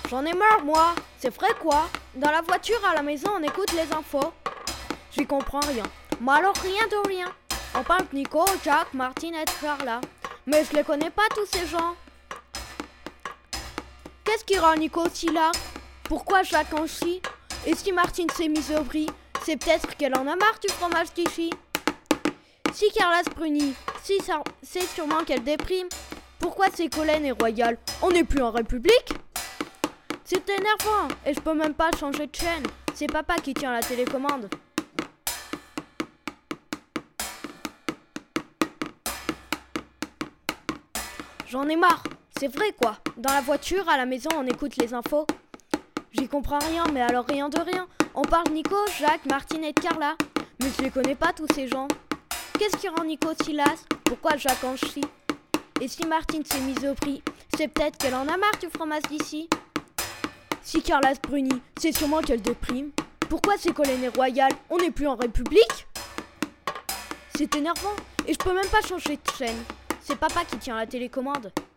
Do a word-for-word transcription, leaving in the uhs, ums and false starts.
J'en ai marre, moi. C'est vrai quoi? Dans la voiture, à la maison, on écoute les infos. J'y comprends rien. Mais alors rien de rien. On parle de Nico, Jack, Martine et Carla. Mais je les connais pas tous ces gens. Qu'est-ce qui rend Nico si là? Pourquoi Jacques en chie? Et si Martine s'est mise au bris, c'est peut-être qu'elle en a marre du fromage qui chie. Si Carla se brunit, si ça, c'est sûrement qu'elle déprime. Pourquoi c'est Colin et Royal? On n'est plus en République? C'est énervant et je peux même pas changer de chaîne. C'est papa qui tient la télécommande. J'en ai marre. C'est vrai quoi. Dans la voiture, à la maison, on écoute les infos. J'y comprends rien, mais alors rien de rien. On parle de Nico, Jacques, Martine et de Carla. Mais je les connais pas tous ces gens. Qu'est-ce qui rend Nico si lasse? Pourquoi Jacques en chie? Et si Martine s'est mise au prix, c'est peut-être qu'elle en a marre du fromage d'ici. Si Carla se brunit, c'est sûrement qu'elle déprime. Pourquoi c'est Colin et Royal? On n'est plus en République? C'est énervant et je peux même pas changer de chaîne. C'est papa qui tient la télécommande.